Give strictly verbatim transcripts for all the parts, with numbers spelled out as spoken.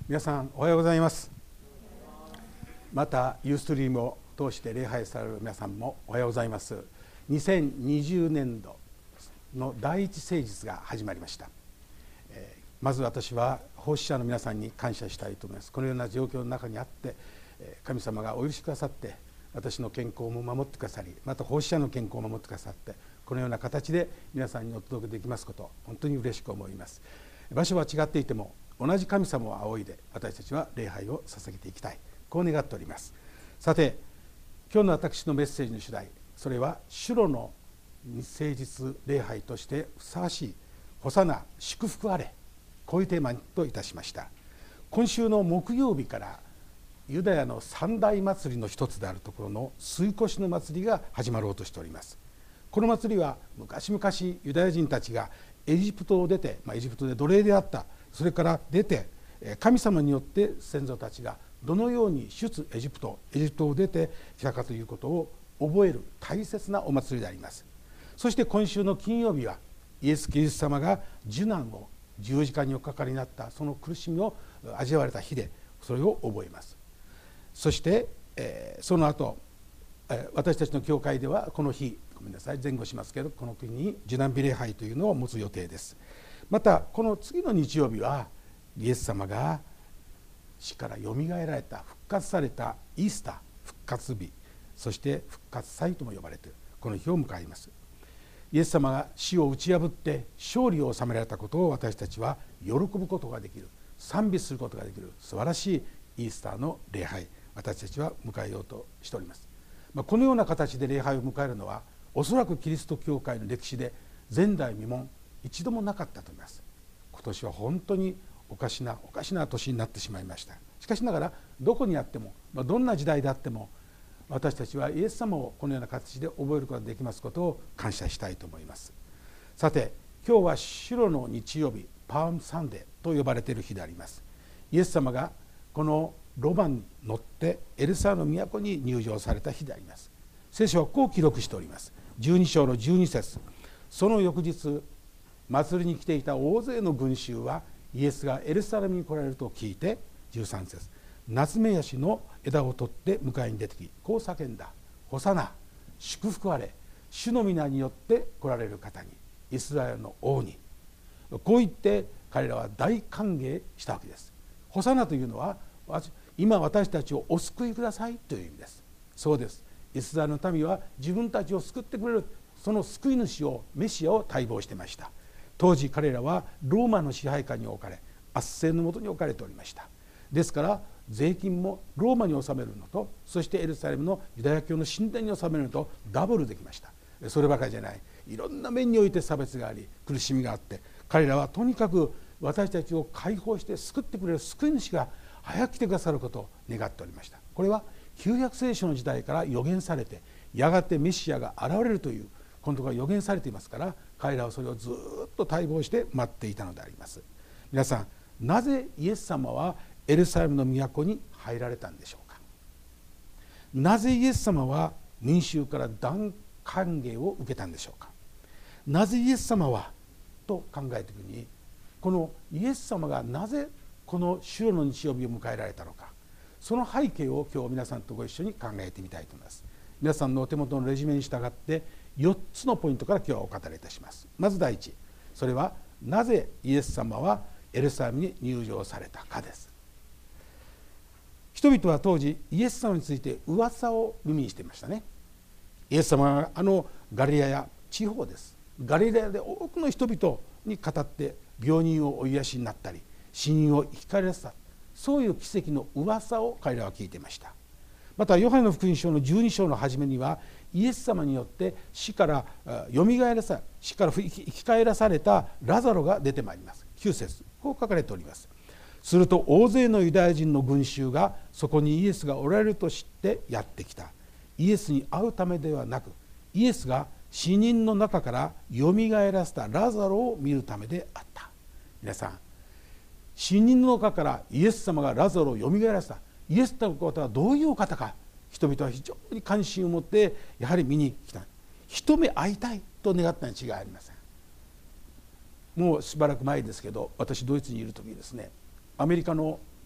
皆さんおはようございます。またユーストリームを通して礼拝される皆さんもおはようございます。にせんにじゅうねんどの第一聖日が始まりました。えー、まず私は奉仕者の皆さんに感謝したいと思います。このような状況の中にあって神様がお許しくださって私の健康も守ってくださり、また奉仕者の健康を守ってくださって、このような形で皆さんにお届けできますこと、本当に嬉しく思います。場所は違っていても同じ神様を仰いで私たちは礼拝を捧げていきたい、こう願っております。さて、今日の私のメッセージの主題、それは主路の誠実礼拝としてふさわしいホサナ祝福あれ、こういうテーマといたしました。今週の木曜日からユダヤの三大祭りの一つであるところの水越の祭りが始まろうとしております。この祭りは昔々ユダヤ人たちがエジプトを出て、まあ、エジプトで奴隷であった、それから出て神様によって先祖たちがどのように出エジプトエジプトを出てきたかということを覚える大切なお祭りであります。そして今週の金曜日はイエス・キリスト様が受難を十字架におかかりになったその苦しみを味わわれた日で、それを覚えます。そして、えー、その後、えー、私たちの教会ではこの日、ごめんなさい前後しますけど、この日に受難日礼拝というのを持つ予定です。またこの次の日曜日はイエス様が死からよみがえられた、復活されたイースター、復活日、そして復活祭とも呼ばれているこの日を迎えます。イエス様が死を打ち破って勝利を収められたことを私たちは喜ぶことができる、賛美することができる素晴らしいイースターの礼拝、私たちは迎えようとしております。まあ、このような形で礼拝を迎えるのはおそらくキリスト教会の歴史で前代未聞、一度もなかったと思います。今年は本当におかしなおかしな年になってしまいました。しかしながらどこにあっても、まあ、どんな時代であっても私たちはイエス様をこのような形で覚えることができますことを感謝したいと思います。さて、今日は白の日曜日、パームサンデーと呼ばれている日であります。イエス様がこのロバに乗ってエルサレムの都に入場された日であります。聖書はこう記録しております。じゅうに章のじゅうに節、その翌日祭りに来ていた大勢の群衆はイエスがエルサレムに来られると聞いて、じゅうさん節、ナツメヤシの枝を取って迎えに出てき、こう叫んだ。ホサナ、祝福あれ、主の皆によって来られる方に、イスラエルの王に、こう言って彼らは大歓迎したわけです。ホサナというのは、今私たちをお救いくださいという意味です。そうです。イスラエルの民は自分たちを救ってくれる、その救い主を、メシアを待望していました。当時彼らはローマの支配下に置かれ、圧政の下に置かれておりました。ですから税金もローマに納めるのと、そしてエルサレムのユダヤ教の神殿に納めるのとダブルできました。そればかりじゃない、いろんな面において差別があり、苦しみがあって、彼らはとにかく私たちを解放して救ってくれる救い主が早く来てくださることを願っておりました。これは旧約聖書の時代から予言されて、やがてメシアが現れるということが予言されていますから、彼らはそれをずっと待望して待っていたのであります。皆さん、なぜイエス様はエルサレムの都に入られたんでしょうか。なぜイエス様は民衆から大歓迎を受けたんでしょうか。なぜイエス様はと考えていくに、このイエス様がなぜこの主の日曜日を迎えられたのか、その背景を今日皆さんとご一緒に考えてみたいと思います。皆さんのお手元のレジュメに従ってよっつのポイントから今日はお語りいたします。まず第一、それはなぜイエス様はエルサレムに入場されたかです。人々は当時イエス様について噂を耳にしていましたね。イエス様はあのガリラヤ地方です。ガリラヤで多くの人々に語って病人をお癒しになったり、死人を生き返らせた、そういう奇跡の噂を彼らは聞いていました。またヨハネの福音書のじゅうに章の初めには、イエス様によって死からよみがえらさ死から生き返らされたラザロが出てまいります。きゅう節、こう書かれております。すると大勢のユダヤ人の群衆がそこにイエスがおられると知ってやってきた。イエスに会うためではなく、イエスが死人の中からよみがえらせたラザロを見るためであった。皆さん、死人の中からイエス様がラザロをよみがえらせた、イエスという方はどういうお方か、人々は非常に関心を持ってやはり見に来た。一目会いたいと願ったに違いありません。もうしばらく前ですけど、私ドイツにいる時にですね、アメリカの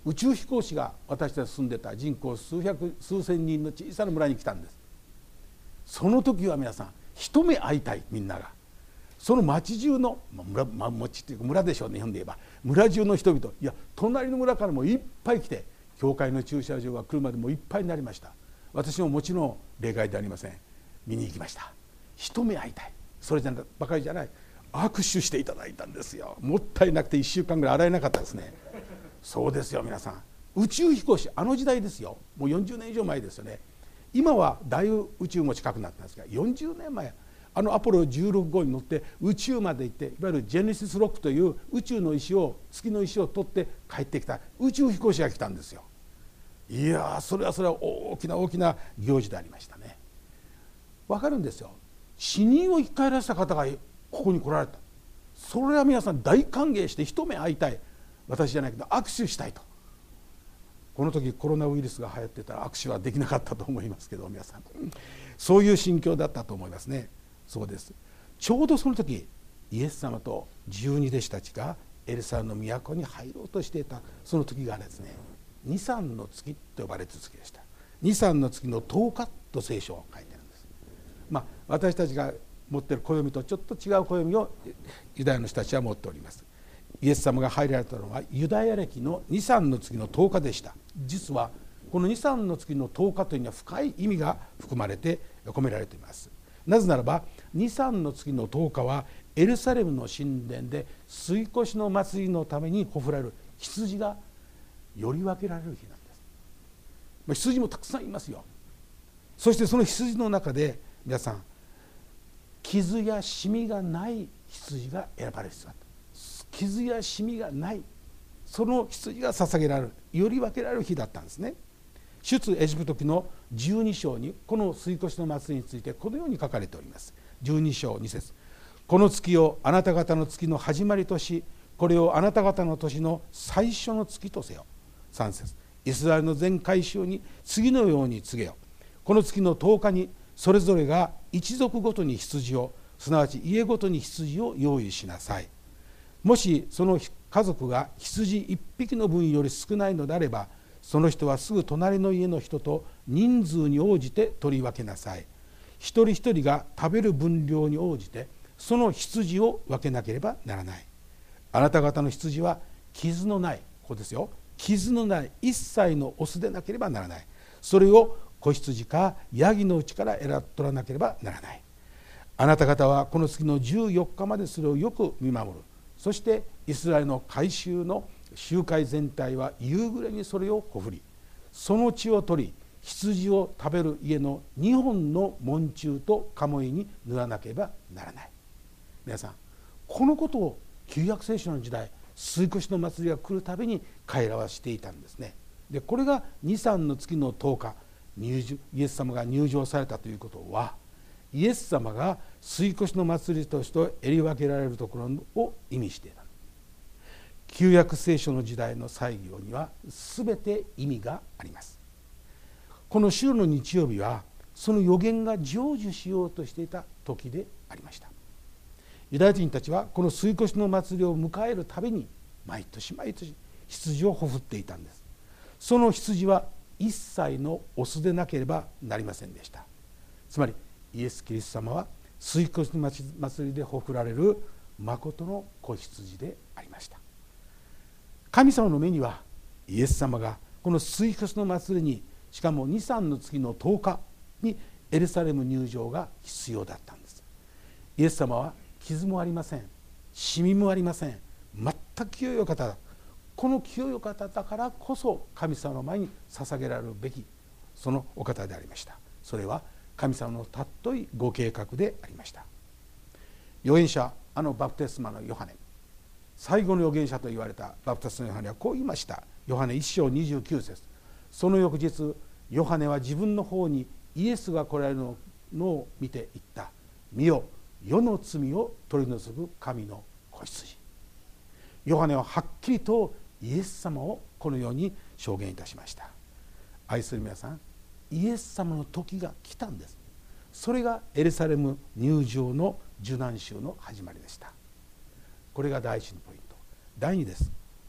宇宙飛行士が私たち住んでた人口数百数千人の小さな村に来たんです。その時は皆さん一目会いたい、みんながその町中の村、まあ、町っていうか村でしょうね、日本で言えば村中の人々、いや隣の村からもいっぱい来て、教会の駐車場が車でもいっぱいになりました。私ももちろん例外でありません。見に行きました。一目会いたい、それじゃばかりじゃない、握手していただいたんですよ。もったいなくていっしゅうかんぐらい洗えなかったですね。そうですよ皆さん、宇宙飛行士、あの時代ですよ、もうよんじゅうねん以上前ですよね。今は大宇宙も近くなったんですが、よんじゅうねんまえあのアポロじゅうろく号に乗って宇宙まで行って、いわゆるジェネシスロックという宇宙の石を月の石を取って帰ってきた宇宙飛行士が来たんですよ。いやそれはそれは大きな大きな行事でありましたね。わかるんですよ。死人を生き返らせた方がここに来られた。それは皆さん大歓迎して一目会いたい、私じゃないけど握手したいと。この時コロナウイルスが流行ってたら握手はできなかったと思いますけど、皆さんそういう心境だったと思いますね。そうです。ちょうどその時イエス様と十二弟子たちがエルサレムの都に入ろうとしていたその時がですね、ニサンの月と呼ばれる月でした。ニサンの月のとおかと聖書を書いてるんです。まあ私たちが持っている暦とちょっと違う暦をユダヤの人たちは持っております。イエス様が入られたのはユダヤ暦のニサンの月のとおかでした。実はこのニサンの月のとおかというのは深い意味が含まれて込められています。なぜならばニサンの月のとおかはエルサレムの神殿で吸い越しの祭りのためにほふられる羊がより分けられる日なんです。まあ、羊もたくさんいますよ。そしてその羊の中で皆さん傷やシミがない羊が選ばれる必要だった。傷やシミがないその羊が捧げられる、より分けられる日だったんですね。出エジプト記のじゅうに章にこの吸い越しの祭りについてこのように書かれております。じゅうに章に節、この月をあなた方の月の始まりとし、これをあなた方の年の最初の月とせよ。さん節、イスラエルの全会衆に次のように告げよ。この月のとおかにそれぞれが一族ごとに羊を、すなわち家ごとに羊を用意しなさい。もしその家族が羊一匹の分より少ないのであれば、その人はすぐ隣の家の人と人数に応じて取り分けなさい。一人一人が食べる分量に応じてその羊を分けなければならない。あなた方の羊は傷のない、ここですよ、傷のない一切のオスでなければならない。それを子羊かヤギのうちから選び取らなければならない。あなた方はこの月のじゅうよっかまでそれをよく見守る。そしてイスラエルの改宗の集会全体は夕暮れにそれをほふり、その血を取り羊を食べる家のにほんの門柱と鴨居に塗らなければならない。皆さんこのことを旧約聖書の時代、吸い越しの祭りが来るたびに彼らはしていたんですね。でこれがニサンの月のとおか、入場イエス様が入場されたということは、イエス様が吸い越しの祭りとして襟分けられるところを意味していた。旧約聖書の時代の祭業には全て意味があります。この週の日曜日はその予言が成就しようとしていた時でありました。ユダヤ人たちはこの吸い越しの祭りを迎えるたびに毎年毎年羊をほふっていたんです。その羊は一切のオスでなければなりませんでした。つまりイエス・キリスト様は吸い越しの祭りでほふられる誠の子羊でありました。神様の目にはイエス様がこの吸い越しの祭りに、しかもニサンの月のとおかにエルサレム入場が必要だったんです。イエス様は傷もありません、シミもありません、全く清いお方だ。この清いお方だからこそ神様の前に捧げられるべきそのお方でありました。それは神様のたっといご計画でありました。預言者、あのバプテスマのヨハネ、最後の預言者と言われたバプテスマのヨハネはこう言いました。ヨハネいっ章にじゅうきゅう節、その翌日ヨハネは自分の方にイエスが来られるのを見て言った。見よ、世の罪を取り除く神の子羊。ヨハネははっきりとイエス様をこのように証言いたしました。愛する皆さん、イエス様の時が来たんです。それがエルサレム入場の受難週の始まりでした。これが第一のポイント。第二です。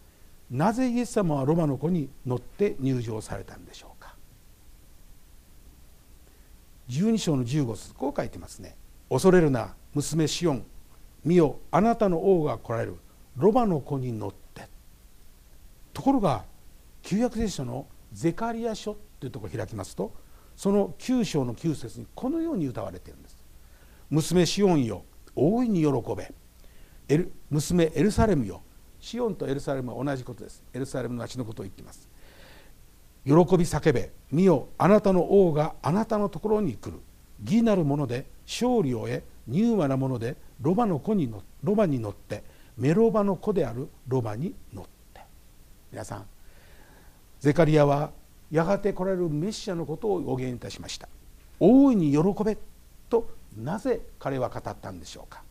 なぜイエス様はロバの子に乗って入場されたんでしょうか。じゅうに章のじゅうご節、こう書いてますね。恐れるな娘シオン、見よあなたの王が来られる、ロバの子に乗って。ところが旧約聖書のゼカリヤ書というところを開きますと、そのきゅう章のきゅう節にこのように歌われているんです。娘シオンよ大いに喜べ、エル娘エルサレムよ。シオンとエルサレムは同じことです。エルサレムの町のことを言っています。喜び叫べ、見よあなたの王があなたのところに来る。義なるもので勝利を得、柔和なものでロバの子に乗ロバに乗って、メロバの子であるロバに乗って。皆さん、ゼカリヤはやがて来られるメシアのことを予言いたしました。大いに喜べとなぜ彼は語ったんでしょうか。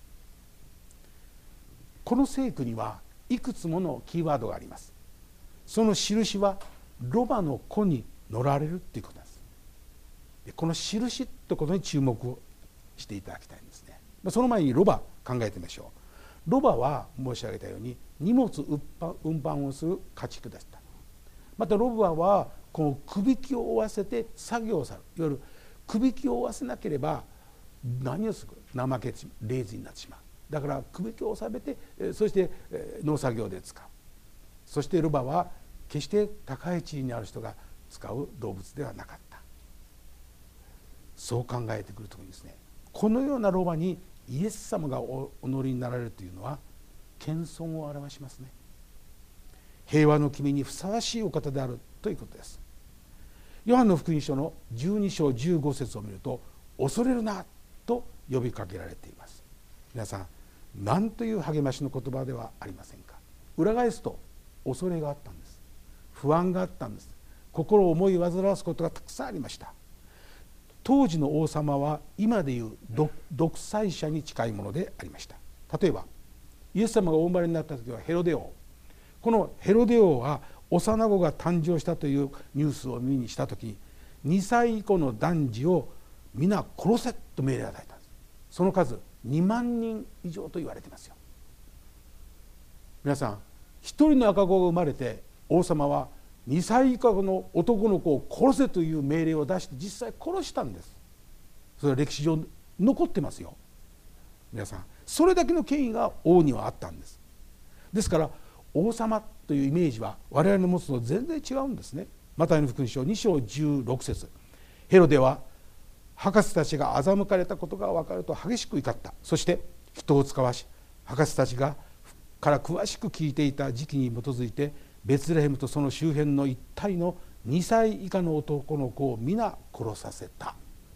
この聖句にはいくつものキーワードがあります。その印はロバの子に乗られるということです。でこの印ということに注目をしていただきたいんですね。その前にロバ考えてみましょう。ロバは申し上げたように荷物運搬をする家畜でした。またロバはこのくびきを負わせて作業をされる。いわゆるくびきを負わせなければ何をする、怠けてレイズになってしまう。だからくびきを収めて、そして農作業で使う。そしてロバは決して高い地位にある人が使う動物ではなかった。そう考えてくるとですね、このようなロバにイエス様がお乗りになられるというのは謙遜を表しますね。平和の君にふさわしいお方であるということです。ヨハンの福音書のじゅうに章じゅうご節を見ると、恐れるなと呼びかけられています。皆さん、何という励ましの言葉ではありませんか。裏返すと恐れがあったんです。不安があったんです。心を思い煩わすことがたくさんありました。当時の王様は今でいう独裁者に近いものでありました。例えばイエス様がお生まれになった時はヘロデ王、このヘロデ王は幼子が誕生したというニュースを耳にした時に、にさい以降の男児を皆殺せと命令を与えたんです。その数にまんにん以上と言われていますよ。皆さん、一人の赤子が生まれて王様はにさい以下の男の子を殺せという命令を出して実際殺したんです。それは歴史上残ってますよ。皆さん、それだけの権威が王にはあったんです。ですから王様というイメージは我々の持つのと全然違うんですね。マタイの福音書に章じゅうろく節、ヘロデは博士たちが欺かれたことが分かると激しく怒った。そして人を使わし、博士たちがから詳しく聞いていた時期に基づいて、ベツレヘムとその周辺の一帯のにさい以下の男の子を皆殺させた。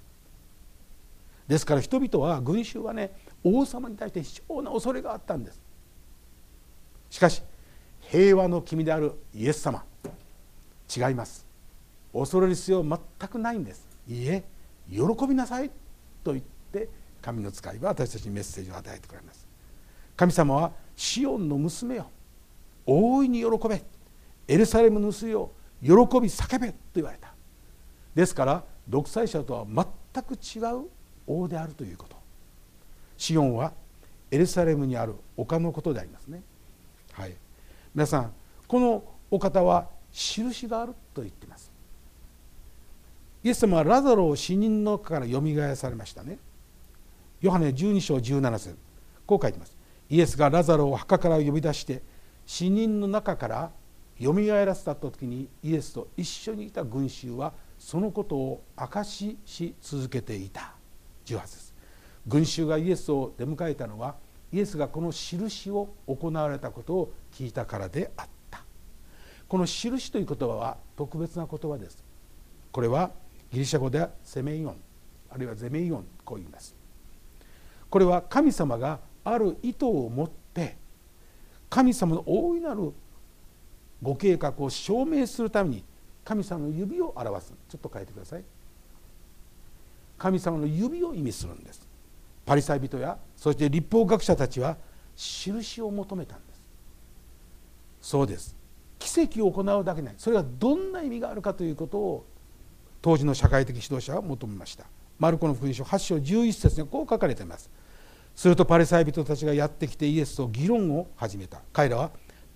ですから人々は、群衆はね、王様に対して非常な恐れがあったんです。しかし平和の君であるイエス様、違います。恐れる必要は全くないんです。いいえ、喜びなさいと言って神の使いは私たちにメッセージを与えてくれます。神様は、シオンの娘よ、大いに喜べ、エルサレムの娘よ、喜び叫べと言われた。ですから独裁者とは全く違う王であるということ。シオンはエルサレムにある丘のことでありますね。はい、皆さん、このお方は印があると言っています。イエス様はラザロを死人の中からよみがえらされましたね。ヨハネじゅうに章じゅうなな節、こう書いています。イエスがラザロを墓から呼び出して死人の中からよみがえらせた時に、イエスと一緒にいた群衆はそのことを証しし続けていた。じゅうはち節、群衆がイエスを出迎えたのは、イエスがこの印を行われたことを聞いたからであった。この印という言葉は特別な言葉です。これはギリシャ語ではセメイオン、あるいはゼメイオン、こう言います。これは神様がある意図を持って神様の大いなるご計画を証明するために神様の指を表す。ちょっと変えてください。神様の指を意味するんです。パリサイ人やそして律法学者たちは印を求めたんです。そうです、奇跡を行うだけない、それがどんな意味があるかということを当時の社会的指導者は求めました。マルコの福音書はち章じゅういち節にこう書かれています。するとパリサイ人たちがやってきてイエスと議論を始めた。彼らは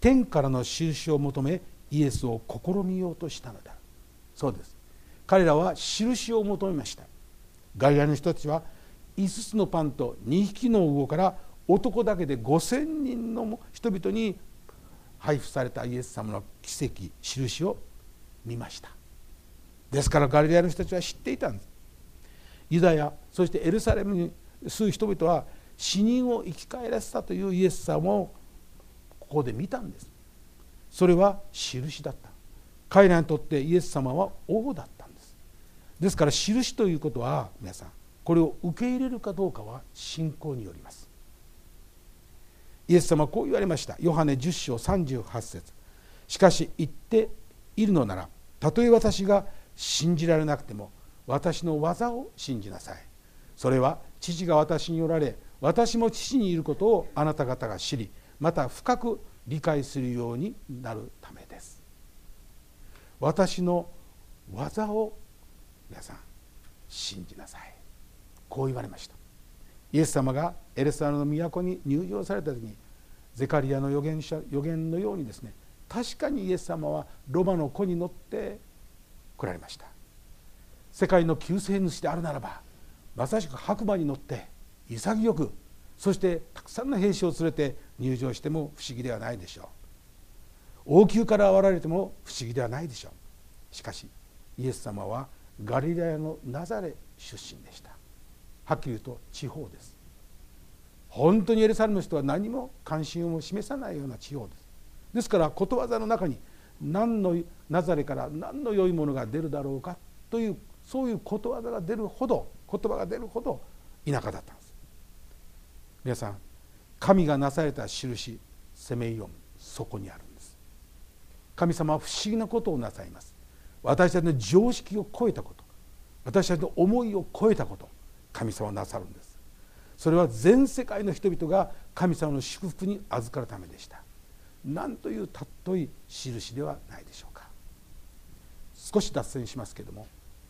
天からの印を求めイエスを試みようとしたのである。そうです。彼らは印を求めました。ガリラヤの人たちはいつつのパンとにひきの魚から男だけでごせんにんの人々に配布されたイエス様の奇跡、印を見ました。ですからガリラヤの人たちは知っていたんです。ユダヤ、そしてエルサレムに住む人々は死人を生き返らせたというイエス様をここで見たんです。それは印だった。彼らにとってイエス様は王だったんです。ですから印ということは、皆さんこれを受け入れるかどうかは信仰によります。イエス様はこう言われました。ヨハネじゅっ章さんじゅうはち節。しかし言っているのなら、たとえ私が信じられなくても私の技を信じなさい。それは父が私におられ、私も父にいることをあなた方が知り、また深く理解するようになるためです。私の技を皆さん信じなさい。こう言われました。イエス様がエルサレムの都に入場された時に、ゼカリヤの預言者預言のようにですね、確かにイエス様はロバの子に乗って来られました。世界の救世主であるならば、まさしく白馬に乗って潔く、そしてたくさんの兵士を連れて入場しても不思議ではないでしょう。王宮から現れても不思議ではないでしょう。しかしイエス様はガリラヤのナザレ出身でした。はっきり言うと地方です。本当にエルサレムの人は何も関心を示さないような地方です。ですからことわざの中に、何のナザレから何の良いものが出るだろうかという、そういうことわざが出るほど、言葉が出るほど田舎だったんです。皆さん、神がなされた印、セメイオン、そこにあるんです。神様は不思議なことをなさいます。私たちの常識を超えたこと、私たちの思いを超えたこと、神様はなさるんです。それは全世界の人々が神様の祝福に預かるためでした。なんというたっとい印ではないでしょうか。少し脱線しますけれども、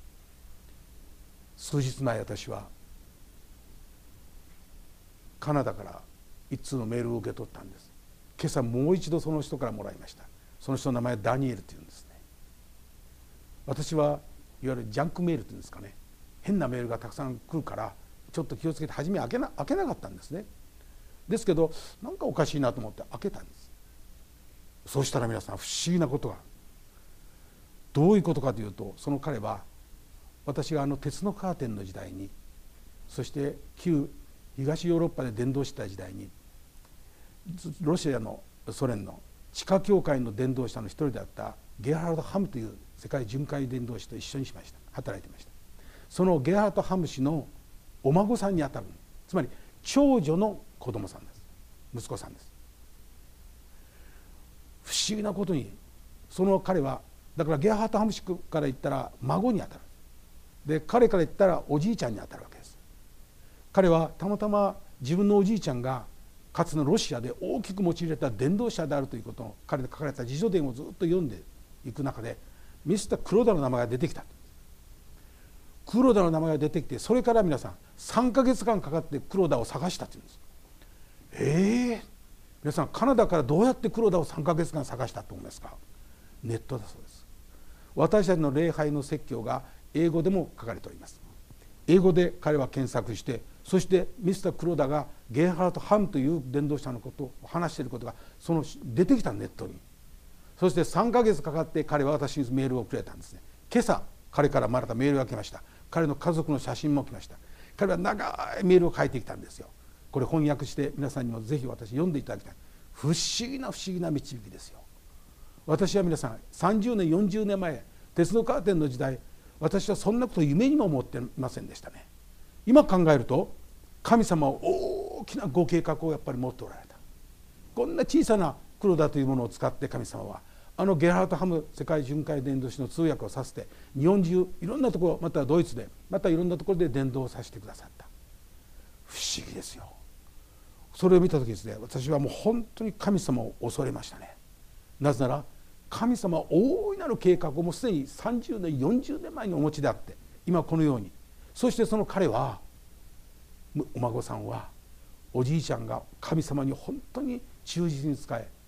数日前、私はカナダから一通のメールを受け取ったんです。今朝もう一度その人からもらいました。その人の名前はダニエルというんですね。私はいわゆるジャンクメールというんですかね、変なメールがたくさん来るからちょっと気をつけて初め開けな開けなかったんですね。ですけどなんかおかしいなと思って開けたんです。そうしたら皆さん、不思議なことが。どういうことかというと、その彼は私があの鉄のカーテンの時代に、そして旧東ヨーロッパで伝道した時代に、ロシアのソ連の地下教会の伝道者の一人であったゲハルト・ハムという世界巡回伝道師と一緒にしました働いていました。そのゲハルト・ハム氏のお孫さんにあたる、つまり長女の子供さんです。息子さんです。不思議なことに、その彼はだからゲハート・ハム氏から言ったら孫にあたる。で彼から言ったらおじいちゃんにあたるわけです。彼はたまたま自分のおじいちゃんがかつてのロシアで大きく用いられた伝道者であるということを、彼で書かれた自叙伝をずっと読んでいく中で、ミスター黒田の名前が出てきた。黒田の名前が出てきて、それから皆さんさんかげつかんかかって黒田を探したっていうんです。ええー、皆さん、カナダからどうやって黒田をさんかげつかん探したと思いますか。ネットだそうです。私たちの礼拝の説教が英語でも書かれております。英語で彼は検索して、そしてミスター黒田がゲーハルト・ハムという伝道者のことを話していることがその出てきた、ネットに。そしてさんかげつかかって彼は私にメールをくれたんですね。今朝彼からまたメールが来ました。彼の家族の写真も来ました。彼は長いメールを書いてきたんですよ。これ翻訳して皆さんにもぜひ私読んでいただきたい。不思議な不思議な導きですよ。私は皆さんさんじゅうねんよんじゅうねんまえ、鉄のカーテンの時代、私はそんなことを夢にも思ってませんでしたね。今考えると神様は大きなご計画をやっぱり持っておられた。こんな小さな黒田というものを使って神様はあのゲハルト・ハム世界巡回伝道師の通訳をさせて、日本中いろんなところ、またドイツでまたいろんなところで伝道をさせてくださった。不思議ですよ。それを見た時ですね、私はもう本当に神様を恐れましたね。なぜなら神様は大いなる計画をもうすでにさんじゅうねんよんじゅうねんまえにお持ちであって、今このように、そしてその彼は、お孫さんはおじいちゃんが神様に本当に忠実に仕え、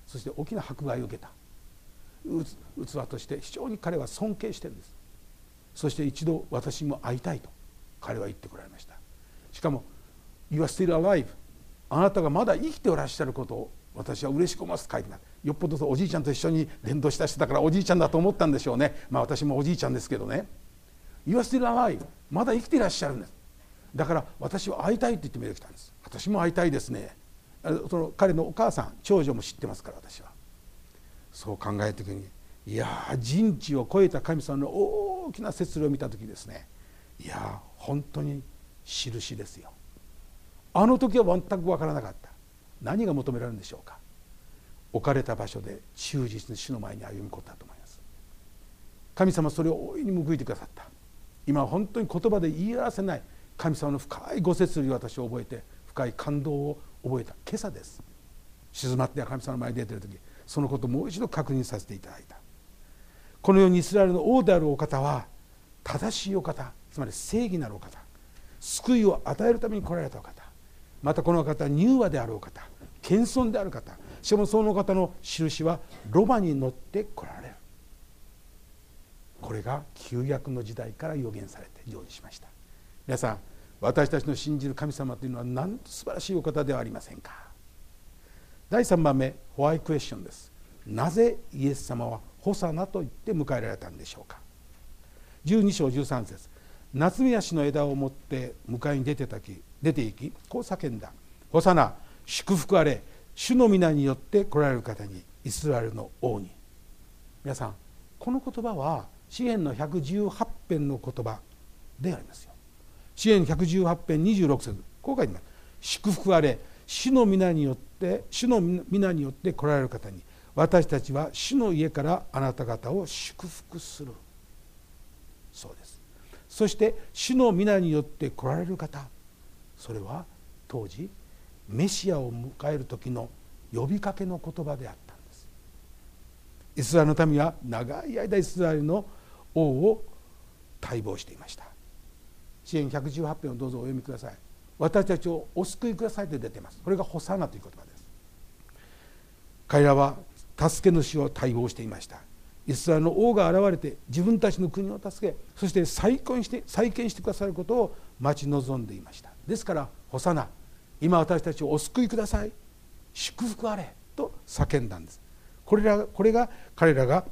そして大きな迫害を受けた器として非常に彼は尊敬してるんです。そして一度私も会いたいと彼は言ってこられました。しかも You are still alive、 あなたがまだ生きておらっしゃることを私は嬉しく思いますと書いてます。よっぽどおじいちゃんと一緒に伝道した人だからおじいちゃんだと思ったんでしょうね。まあ私もおじいちゃんですけどね。 You are still alive、 まだ生きていらっしゃるんです。だから私は会いたいって言ってメール来たんです。私も会いたいですね。その彼のお母さん長女も知ってますから。私はそう考えた時に、いや人知を超えた神様の大きな摂理を見た時ですね、いや本当に印ですよ。あの時は全く分からなかった。何が求められるんでしょうか。置かれた場所で忠実に主の前に歩み込んだと思います。神様それを大いに報いてくださった。今は本当に言葉で言い表せない神様の深いご摂理を私は覚えて、深い感動を覚えた今朝です。静まって神様の前に出ている時、そのことをもう一度確認させていただいた。このようにイスラエルの王であるお方は正しいお方、つまり正義なるお方、救いを与えるために来られたお方、またこの方は柔和であるお方、謙遜である方、しかもその方の印はロバに乗って来られる。これが旧約の時代から予言されて成就しました。皆さん、私たちの信じる神様というのはなんと素晴らしいお方ではありませんか。だいさんばんめ、ホワイクエスチョンです。なぜイエス様はホサナと言って迎えられたんでしょうか。じゅうに章じゅうさん節、夏目足の枝を持って迎えに出てたき出て行き、こう叫んだ。ホサナ、祝福あれ、主の皆によって来られる方に、イスラエルの王に。皆さん、この言葉は詩編のひゃくじゅうはち編の言葉でありますよ。詩編ひゃくじゅうはち編にじゅうろく節、こう書いてます。祝福あれ、主の皆によって主の皆によって来られる方に、私たちは主の家からあなた方を祝福する。そうです。そして主の皆によって来られる方、それは当時メシアを迎える時の呼びかけの言葉であったんです。イスラエルの民は長い間イスラエルの王を待望していました。詩編ひゃくじゅうはち編をどうぞお読みください。私たちをお救いくださいと出ています。これがホサナという言葉です。彼らは助け主を待望していました。イスラエルの王が現れて自分たちの国を助け、そして再建して再建してくださることを待ち望んでいました。ですからホサナ、今私たちをお救いください、祝福あれと叫んだんです。これらこれが彼らが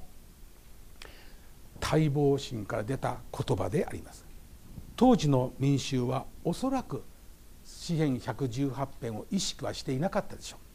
待望心から出た言葉であります。当時の民衆はおそらく詩編ひゃくじゅうはち編を意識はしていなかったでしょ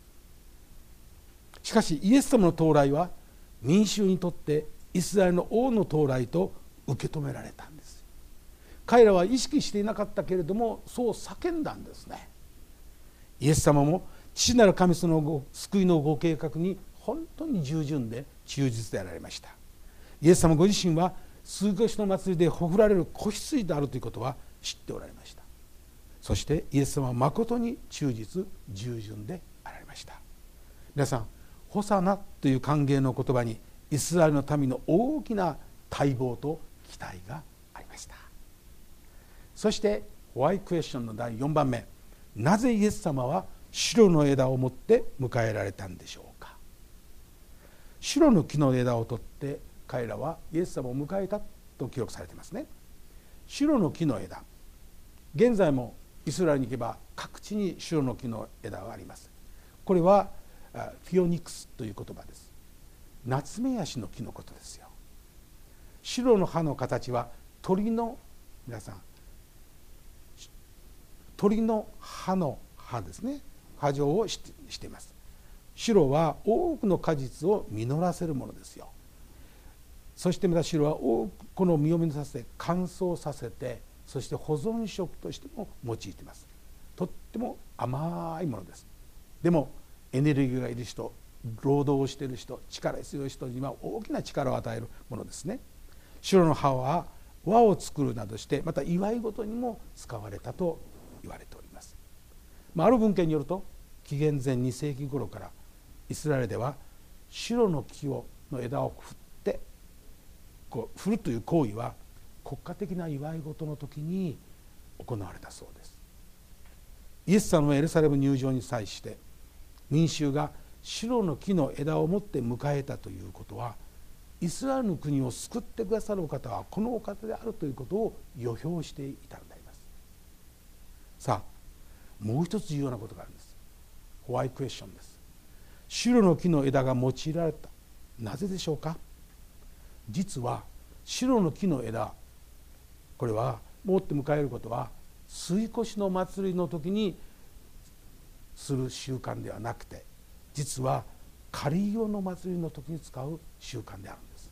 う。しかしイエス様の到来は民衆にとってイスラエルの王の到来と受け止められたんです。彼らは意識していなかったけれども、そう叫んだんですね。イエス様も父なる神様の救いのご計画に本当に従順で忠実であられました。イエス様ご自身は数越の祭りでほふられる子羊であるということは知っておられました。そしてイエス様は誠に忠実従順であられました。皆さん、ホサナという歓迎の言葉にイスラエルの民の大きな待望と期待がありました。そしてホワイクエスチョンのだいよんばんめ、なぜイエス様は白の枝を持って迎えられたんでしょうか。白の木の枝を取って彼らはイエス様を迎えたと記録されていますね。白の木の枝、現在もイスラエルに行けば各地に白の木の枝があります。これはフィオニクスという言葉です。ナツメヤシの木のことですよ。白の葉の形は鳥の、皆さん、鳥の葉の葉ですね、葉状をしてしています。白は多くの果実を実らせるものですよ。そしてまた白は多くこの実を実らせて乾燥させて、そして保存食としても用いています。とっても甘いものです。でもエネルギーがいる人、労働をしている人、力強い人には大きな力を与えるものですね。白の葉は輪を作るなどして、また祝い事にも使われたと言われております。まあ、ある文献によると紀元前に世紀頃からイスラエルでは白の木をの枝を振ってこう振るという行為は国家的な祝い事の時に行われたそうです。イエス様のエルサレム入場に際して民衆がシロの木の枝を持って迎えたということは、イスラエルの国を救ってくださるお方はこのお方であるということを予表していたのであります。さあ、もう一つ重要なことがあるんです。ホワイトクエスチョンです。シロの木の枝が用いられた、なぜでしょうか。実はシロの木の枝、これは持って迎えることは杉越の祭りの時にする習慣ではなくて、実はカリオの祭りの時に使う習慣であるんです。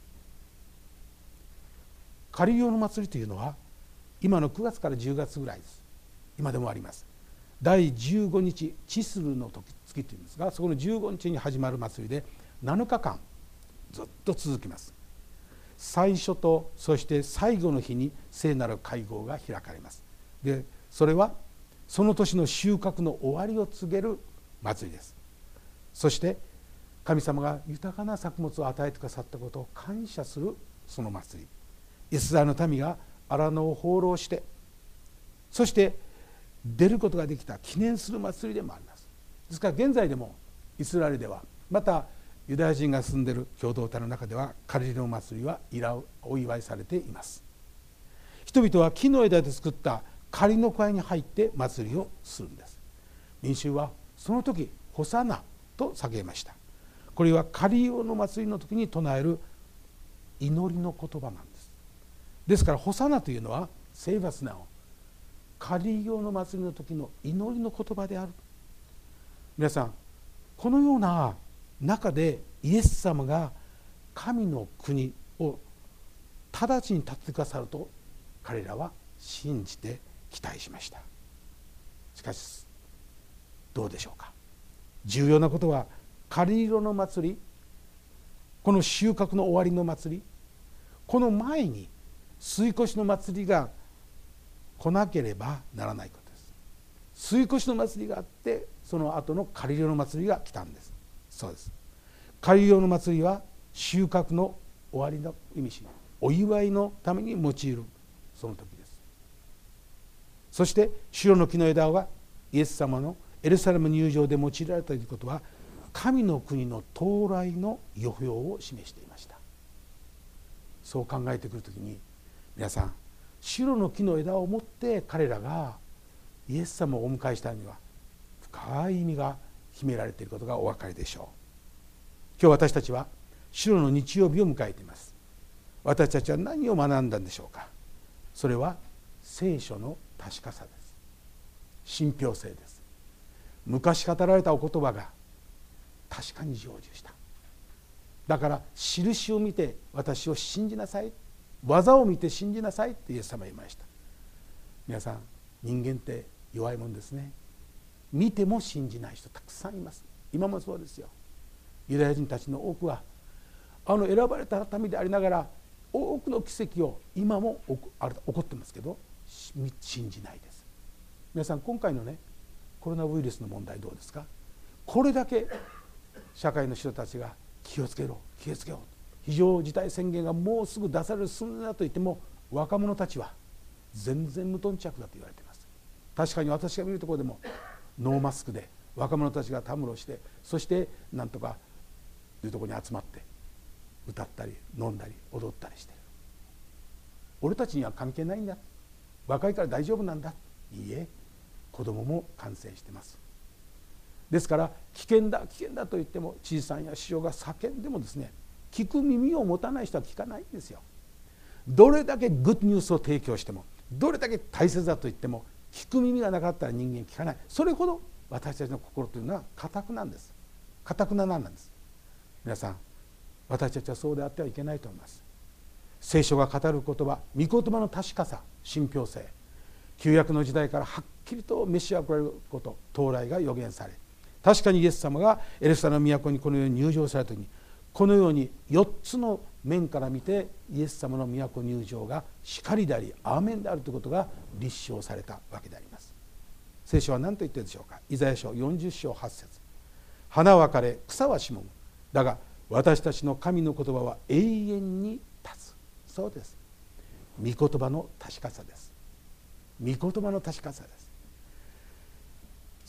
カリオの祭りというのは今のくがつからじゅうがつぐらいです。今でもあります。だいじゅうごにち、チスルの月というんですが、そこのじゅうごにちに始まる祭りでなのかかんずっと続きます。最初とそして最後の日に聖なる会合が開かれます。でそれはその年の収穫の終わりを告げる祭りです。そして神様が豊かな作物を与えてくださったことを感謝するその祭り、イスラエルの民が荒野を放浪して、そして出ることができた記念する祭りでもあります。ですから現在でもイスラエルでは、またユダヤ人が住んでいる共同体の中ではカリオの祭りはお祝いされています。人々は木の枝で作った仮の小屋に入って祭りをするんです。民衆はその時ホサナと叫びました。これはカリオの祭りの時に唱える祈りの言葉なんです。ですからホサナというのはセイバスナオ、カリオの祭りの時の祈りの言葉である。皆さん、このような中でイエス様が神の国を直ちに立ててくださると彼らは信じて期待しました。しかしどうでしょうか。重要なことはカリオの祭り、この収穫の終わりの祭り、この前に杉越の祭りが来なければならないことです。杉越の祭りがあって、その後のカリオの祭りが来たんです。そうです。カリオの祭りは収穫の終わりの意味し、お祝いのために用いるその時です。そしてシロの木の枝はイエス様のエルサレム入場で用いられたということは、神の国の到来の予表を示していました。そう考えてくるときに、皆さん、シロの木の枝を持って彼らがイエス様をお迎えしたには深い意味が秘められていることがお分かりでしょう。今日私たちはシロの日曜日を迎えています。私たちは何を学んだんでしょうか。それは聖書の確かさです。信憑性です。昔語られたお言葉が確かに成就した。だから印を見て私を信じなさい、技を見て信じなさいってイエス様は言いました。皆さん、人間って弱いもんですね。見ても信じない人たくさんいます。今もそうですよ。ユダヤ人たちの多くはあの選ばれた民でありながら多くの奇跡を今も起こってますけど信じないです。皆さん、今回のねコロナウイルスの問題どうですか。これだけ社会の人たちが気をつけろ気をつけろ、非常事態宣言がもうすぐ出される寸前だと言っても、若者たちは全然無頓着だと言われています。確かに私が見るところでもノーマスクで若者たちがたむろして、そしてなんとかいうところに集まって歌ったり飲んだり踊ったりしている。俺たちには関係ないんだ、若いから大丈夫なんだ。いいえ、子供も感染しています。ですから危険だ危険だと言っても、知事さんや首相が叫んでもですね、聞く耳を持たない人は聞かないんですよ。どれだけグッドニュースを提供しても、どれだけ大切だと言っても、聞く耳がなかったら人間聞かない。それほど私たちの心というのは固くなんです。固くななんです。皆さん、私たちはそうであってはいけないと思います。聖書が語る言葉、御言葉の確かさ、信憑性、旧約の時代からはっきりとメシアが来られること、到来が予言され、確かにイエス様がエルサレムの都にこのように入場された時に、このようによっつの面から見てイエス様の都入場が光でありアーメンであるということが立証されたわけであります。聖書は何と言っているでしょうか。イザヤ書よんじゅっしょうはっせつ、花は枯れ草はしもむ、だが私たちの神の言葉は永遠に立つ。そうです。御言葉の確かさです。御言葉の確かさです。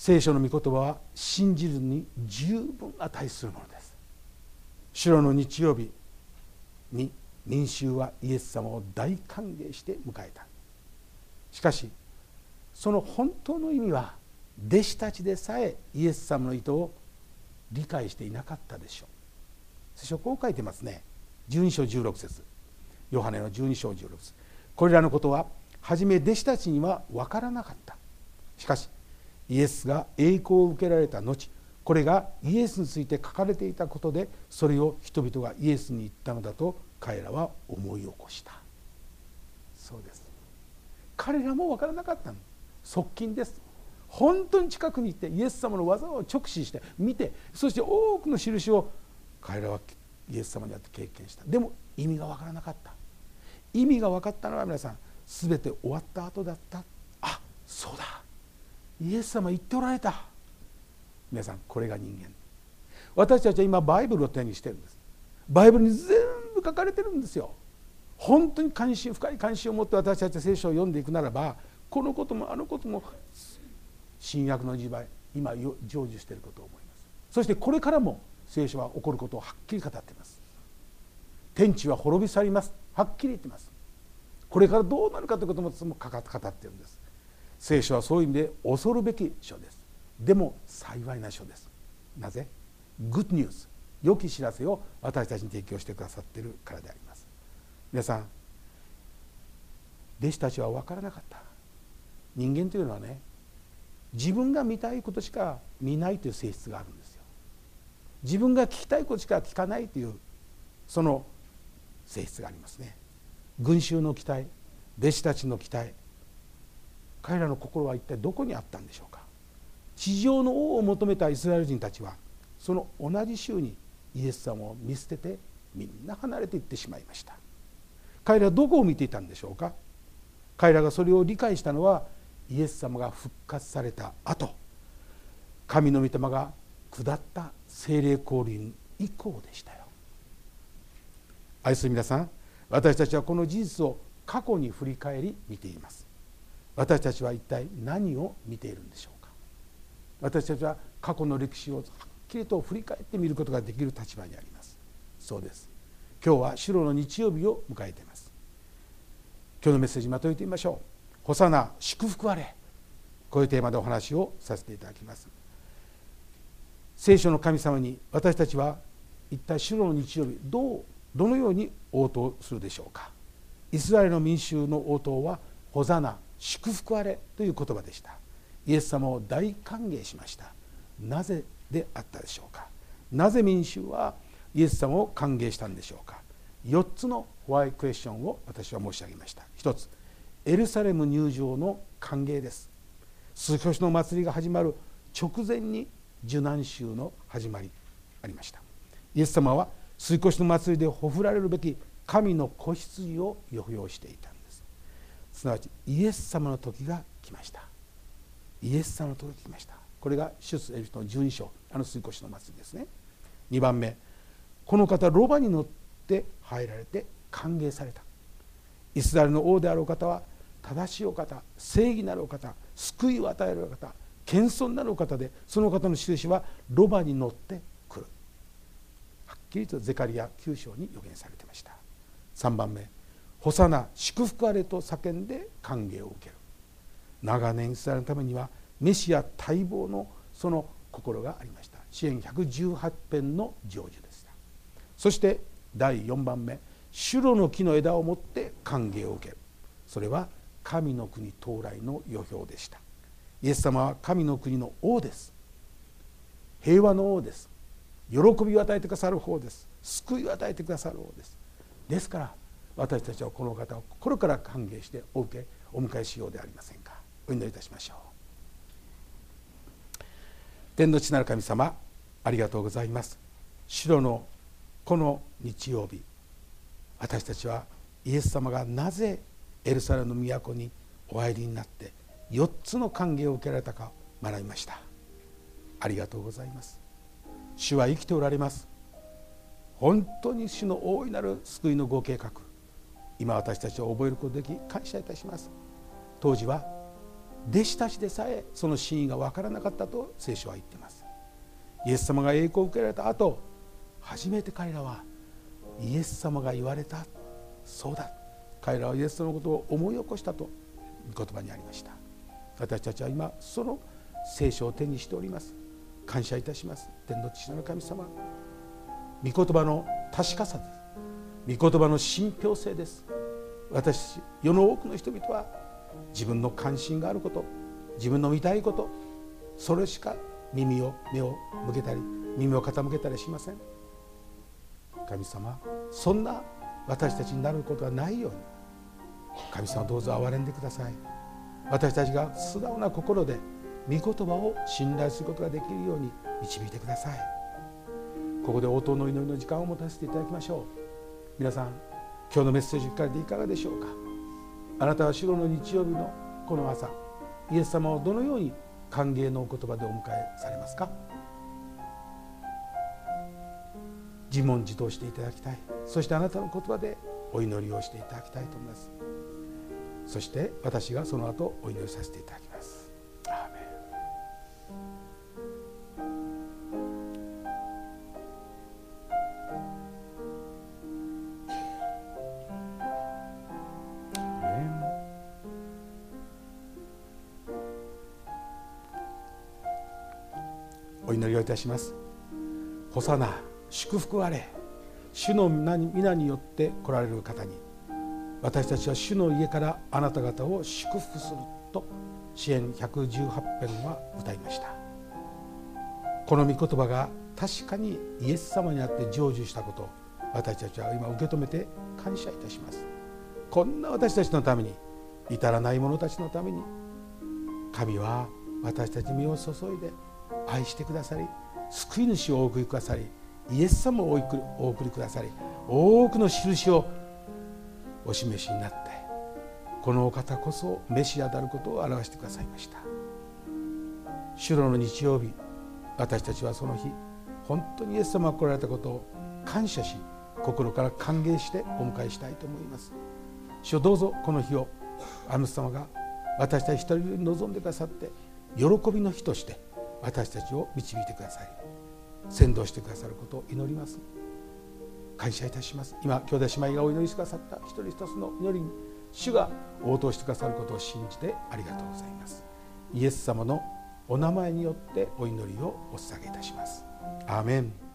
聖書の御言葉は信じるに十分値するものです。主の日曜日に民衆はイエス様を大歓迎して迎えた。しかしその本当の意味は弟子たちでさえイエス様の意図を理解していなかったでしょう。聖書こう書いてますね。じゅうに章じゅうろく節、ヨハネのじゅうに章じゅうろく節。これらのことははじめ弟子たちには分からなかった。しかしイエスが栄光を受けられた後、これがイエスについて書かれていたことで、それを人々がイエスに言ったのだと彼らは思い起こした。そうです。彼らも分からなかったの。側近です。本当に近くに行ってイエス様の技を直視して見て、そして多くの印を彼らはイエス様にあって経験した。でも意味が分からなかった。意味が分かったのは皆さん、全て終わった後だった。あ、そうだ、イエス様言っておられた。皆さん、これが人間。私たちは今バイブルを手にしてるんです。バイブルに全部書かれてるんですよ。本当に関心、深い関心を持って私たちは聖書を読んでいくならば、このこともあのことも新約の時代、今成就していることを思います。そしてこれからも聖書は起こることをはっきり語っています。天地は滅び去ります、はっきり言っています。これからどうなるかということも語っているんです。聖書はそういう意味で恐るべき書です。でも幸いな書です。なぜ？グッドニュース、良き知らせを私たちに提供してくださっているからであります。皆さん、弟子たちは分からなかった。人間というのはね、自分が見たいことしか見ないという性質があるんですよ。自分が聞きたいことしか聞かないというその性質がありますね。群衆の期待、弟子たちの期待、彼らの心は一体どこにあったんでしょうか。地上の王を求めたイスラエル人たちはその同じ週にイエス様を見捨ててみんな離れていってしまいました。彼らはどこを見ていたんでしょうか。彼らがそれを理解したのはイエス様が復活された後、神の御霊が下った聖霊降臨以降でしたよ。愛する皆さん、私たちはこの事実を過去に振り返り見ています。私たちは一体何を見ているんでしょうか。私たちは過去の歴史をはっきりと振り返って見ることができる立場にあります。そうです。今日は主の日曜日を迎えています。今日のメッセージまとめてみましょう。ホサナ、祝福あれ、こういうテーマでお話をさせていただきます。聖書の神様に私たちは一体主の日曜日、どうどのように応答するでしょうか。イスラエルの民衆の応答はホサナ、祝福あれという言葉でした。イエス様を大歓迎しました。なぜであったでしょうか。なぜ民衆はイエス様を歓迎したんでしょうか。よっつのホワイトクエスチョンを私は申し上げました。ひとつ、エルサレム入場の歓迎です。数年の祭りが始まる直前に受難週の始まりありました。イエス様は数年の祭りでほふられるべき神の子羊を予表していたんです。すなわちイエス様の時が来ました。イエス様の時が来ました。これが出エジプトのじゅうに章、あの数年の祭りですね。にばんめ、この方ロバに乗って入られて歓迎された。イスラエルの王であるお方は正しいお方、正義なるお方、救いを与えるお方、謙遜なるお方で、その方の印はロバに乗ってくる。はっきりとゼカリヤきゅう章に予言されていました。さんばんめ、ホサナ、祝福あれと叫んで歓迎を受ける。長年イスラエルのためにはメシア待望のその心がありました。詩編ひゃくじゅうはち編の成就でした。そしてだいよんばんめ、シュロの木の枝を持って歓迎を受ける。それは神の国到来の予表でした。イエス様は神の国の王です。平和の王です。喜びを与えてくださる方です。救いを与えてくださる方です。ですから私たちはこの方を心から歓迎してお受けお迎えしようではありませんか。お祈りいたしましょう。天の父なる神様、ありがとうございます。主のこの日曜日、私たちはイエス様がなぜエルサレムの都にお入りになってよっつの歓迎を受けられたか学びました。ありがとうございます。主は生きておられます。本当に主の大いなる救いのご計画、今私たちは覚えることでき感謝いたします。当時は弟子たちでさえその真意が分からなかったと聖書は言っています。イエス様が栄光を受けられた後、初めて彼らはイエス様が言われた、そうだ、彼らはイエス様のことを思い起こしたと御言葉にありました。私たちは今その聖書を手にしております。感謝いたします。天の父なる神様、御言葉の確かさです。御言葉の信憑性です。私、世の多くの人々は自分の関心があること、自分の見たいこと、それしか耳を目を向けたり耳を傾けたりしません。神様、そんな私たちになることがないように、神様どうぞ憐れんでください。私たちが素直な心で御言葉を信頼することができるように導いてください。ここで応答の祈りの時間を持たせていただきましょう。皆さん、今日のメッセージを聞かれていかがでしょうか。あなたは主の日曜日のこの朝、イエス様をどのように歓迎のお言葉でお迎えされますか。自問自答していただきたい。そしてあなたの言葉でお祈りをしていただきたいと思います。そして私がその後お祈りさせていただきます。アーメン。お祈りをいたします。ホサナ、祝福あれ。主の皆によって来られる方に、私たちは主の家からあなた方を祝福すると詩編ひゃくじゅうはち編は歌いました。この御言葉が確かにイエス様にあって成就したことを私たちは今受け止めて感謝いたします。こんな私たちのために、至らない者たちのために、神は私たちに身を注いで愛してくださり、救い主をお送りくださり、イエス様をお送りくださり、多くの印をお示しになって、このお方こそメシアであることを表してくださいました。主の日曜日、私たちはその日、本当にイエス様が来られたことを感謝し、心から歓迎してお迎えしたいと思います。主よ、どうぞこの日をあなた様が私たち一人に望んでくださって、喜びの日として私たちを導いてください、先導してくださることを祈ります。感謝いたします。今兄弟姉妹がお祈りしてくださった一人一つの祈りに主が応答してくださることを信じてありがとうございます。イエス様のお名前によってお祈りをお捧げいたします。アーメン。